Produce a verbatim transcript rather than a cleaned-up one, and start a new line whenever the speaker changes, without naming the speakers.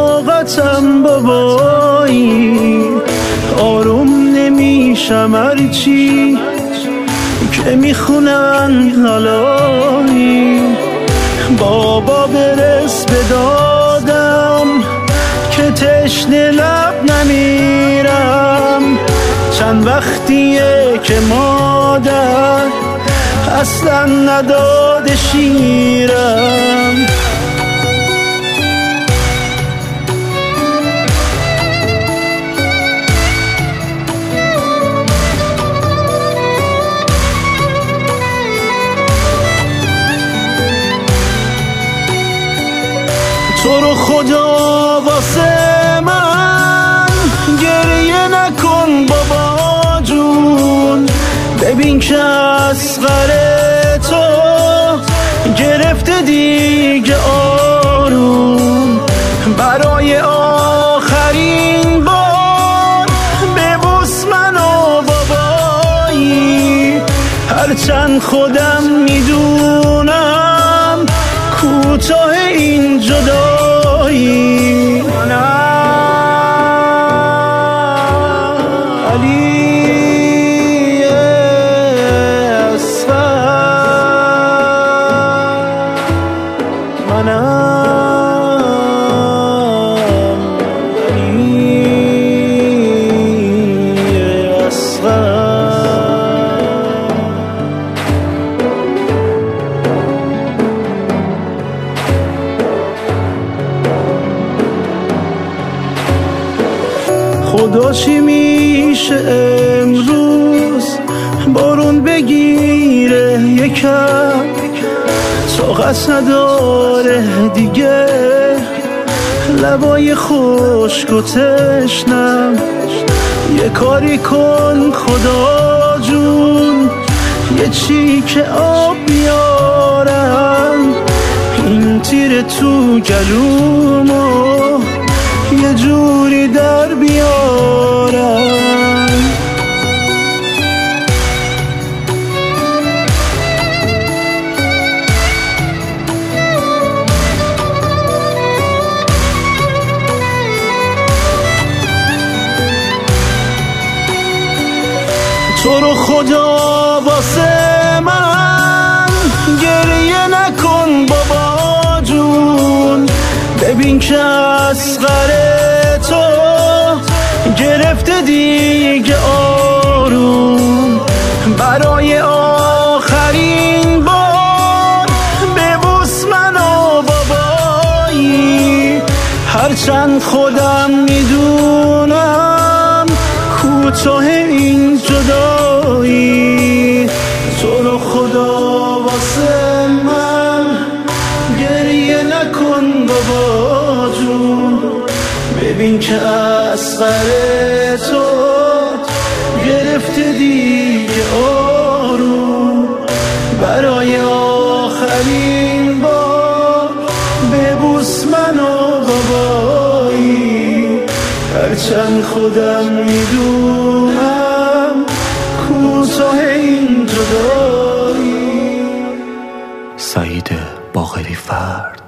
طاقتم بابایی، آروم نمیشم هرچی که میخونن حالایی. بابا برس به دادم که تشنه لب نمیرم، چند وقتیه که مادر اصلا نداده شیرم. تو رو خدا واسه من گریه نکن بابا جون، ببین که اصغر تو گرفته دیگه آروم. برای آخرین بار ببوس منو بابایی، هرچند خودم میدونم کوتاه این جدایی. منم علی اصغر، منم علی اصغر. خدا چی میشه امروز بارون بگیره یکم، طاقت نداره دیگه لبای خشک و تشنم. یه کاری کن خدا جون، یه چی که آب بیارم، این تیر تو گلومو یه جوری در بیارم. تو رو خدا واسه من گریه نکن بابا جون، ببین که اصغر تو گرفته دیگه آروم. برای آخرین بار ببوس منو بابایی، هرچند خودم میدونم کوتاه این جدایی. تو رو خدا واسه من گریه نکن بابا جون، ببین که اصغر تو گرفته دیگه آروم. برای آخرین بار ببوس منو بابایی، هرچند خودم میدونم کوتاه این جدایی.
سعید باقری فرد.